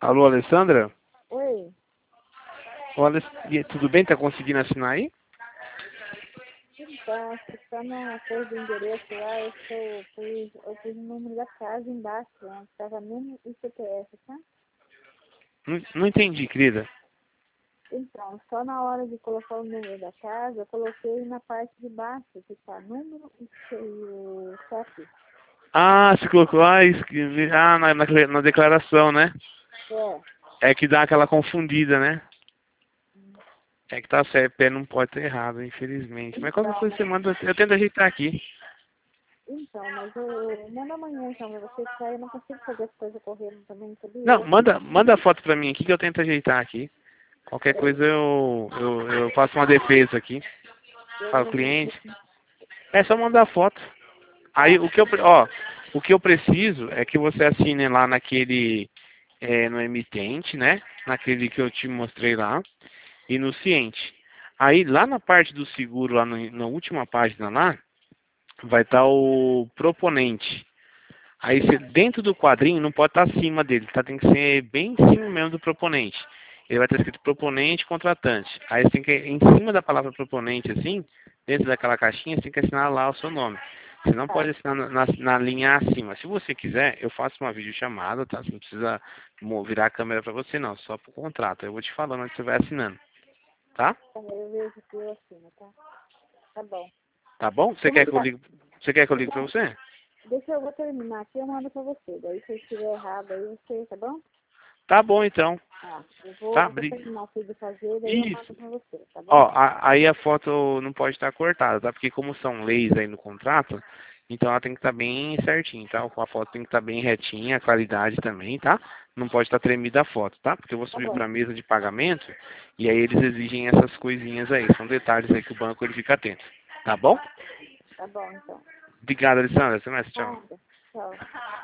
Alô, Alessandra? Oi, Tudo bem? Tá conseguindo assinar aí? então, acho que só na coisa do endereço lá, eu pus o número da casa embaixo, onde estava mesmo o CPF, tá? Não entendi, querida. Então, só na hora de colocar o número da casa, eu coloquei na parte de baixo, que está número e o CEP. Ah, você colocou lá, escrevi, na declaração, né? É, É que dá aquela confundida, né? É que tá certo, pé não pode ter errado, infelizmente. Mas qualquer então, coisa você manda, eu tento ajeitar aqui. mas eu mando amanhã, então, pra você que eu não consigo fazer as coisas correndo também, sabia? Não, manda a foto pra mim aqui que eu tento ajeitar aqui. Qualquer coisa eu faço uma defesa aqui. Eu Falo, não entendi. cliente. É só mandar a foto. Aí Tá, o que eu preciso é que você assine lá no emitente, né? Naquele que eu te mostrei lá, e no ciente. Aí lá na parte do seguro, lá na última página lá, vai estar o proponente. Aí dentro do quadrinho não pode estar acima dele, tá? Tem que ser bem em cima mesmo do proponente. Ele vai estar escrito proponente contratante. Aí você tem que, em cima da palavra proponente, assim, dentro daquela caixinha, você tem que assinar lá o seu nome. Você não tá, pode assinar na linha acima. Se você quiser, eu faço uma videochamada, tá? Você não precisa virar a câmera para você, não. Só pro contrato. Eu vou te falando onde você vai assinando. Tá? tá, eu vejo que eu assino, tá? Tá bom. Tá bom? Você Como quer que eu tá? ligue? Você quer que eu ligue para você? Deixa eu vou terminar aqui, eu mando pra você. Daí se eu estiver errado aí, você, tá bom? Tá bom, então. Eu Tá? vou terminar aqui de fazer, daí eu Isso. mando pra você, tá Ó, bom? aí a foto não pode estar cortada, tá? Porque como são leis aí no contrato, então ela tem que estar bem certinha, tá? A foto tem que estar bem retinha, a claridade também, tá? Não pode estar tremida a foto, tá? Porque eu vou Tá subir bom, para a mesa de pagamento e aí eles exigem essas coisinhas aí. São detalhes aí que o banco ele fica atento. Tá bom? tá bom então. Obrigado, Alessandra. Até mais. Tchau. Nada. Tchau.